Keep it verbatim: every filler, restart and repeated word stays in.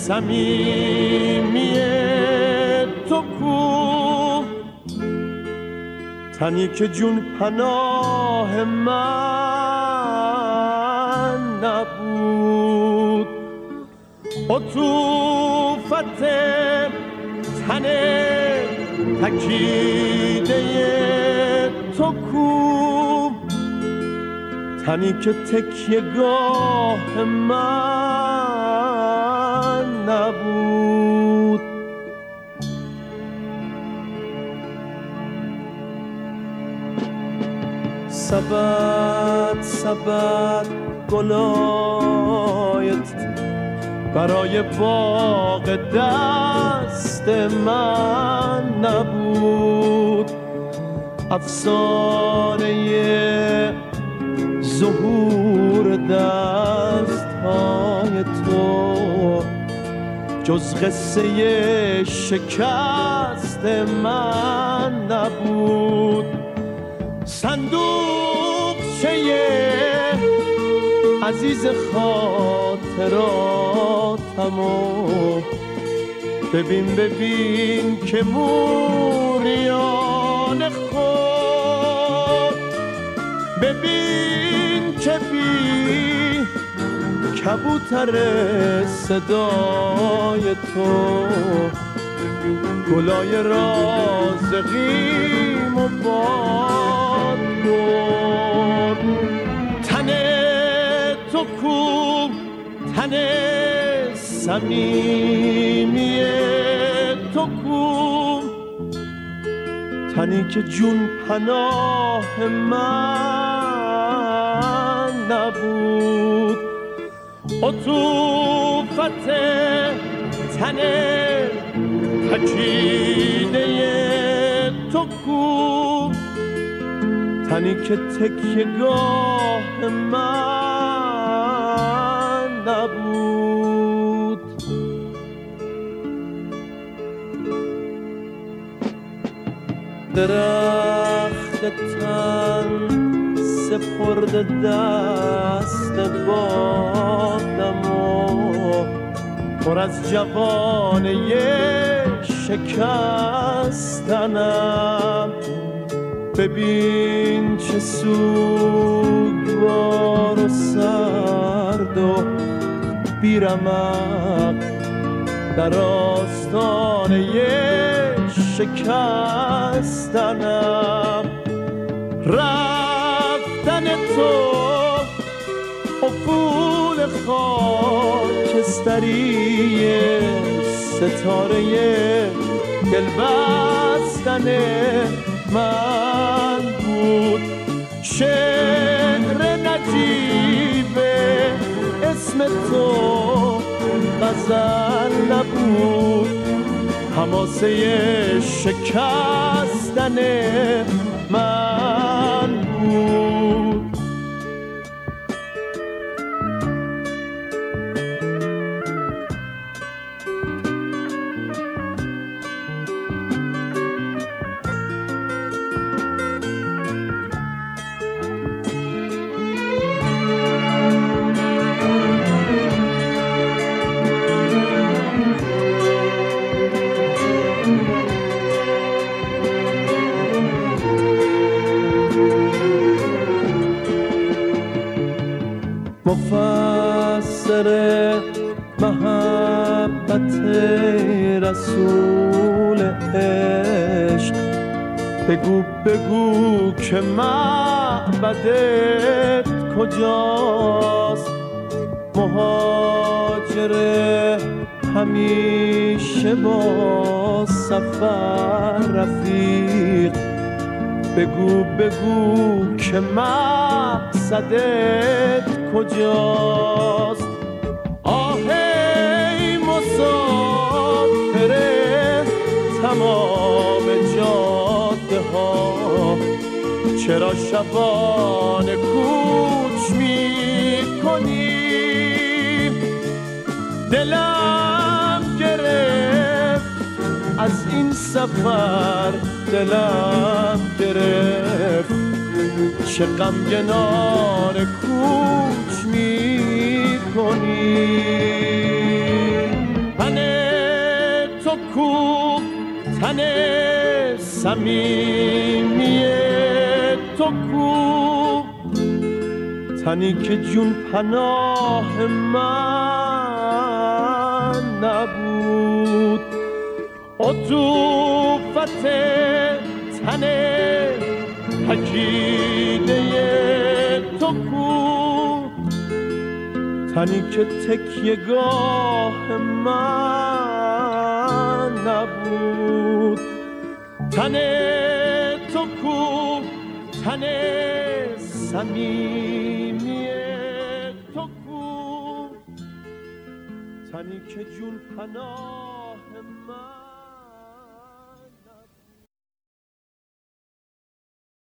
صمیمی تو کو، تنی که جون پناه من نبود. عطوفت تن تکیده تو کو، تنی که تکیه‌گاه من نبود. سبد سبد گلایت برای باغ دست من نبود. افسانه ظهور دست‌های تو جز قصه شکست من نبود. صندوقچه عزیز خاطراتمو ببین ببین که موریان خود، ببین که بی کبوتر صدای تو گلای رازقیم و باد برد. تن تو کو، تن صمیمی تو کو، تنی که جون پناه من نبود. عطوفت تن تکیده تو کو، تنی که تکیه‌گاه من نبود. درخت تن سپرد دست بادم و پر از جوانه شکستنم. ببین چه سوگوار و سرد و بیرمق در آستانه شکستنم. رفتن تو افول خاکستری ستاره دل بستن من بود. شعر نجیب اسم تو غزل نبود، حماسه شکستن من بود. مفسر محبت رسول عشق، بگو بگو که معبدت کجاست. مهاجر همیشه با سفر رفیق، بگو بگو که مقصدت کجاست. آه ای مسافر تمام جاده ها، چرا شبانه کوچ می کنی؟ دلم گرفت از این سفر، دلم گرفت چه غمگنانه کوچ می کنی. کو تن صمیمی تو کو تنی که جون پناه من نبود عطوفت تن پکیده تو کو تنی که تکیه‌گاه من نبود تن تو کو تن صمیمی تو کو تنی که جون پناه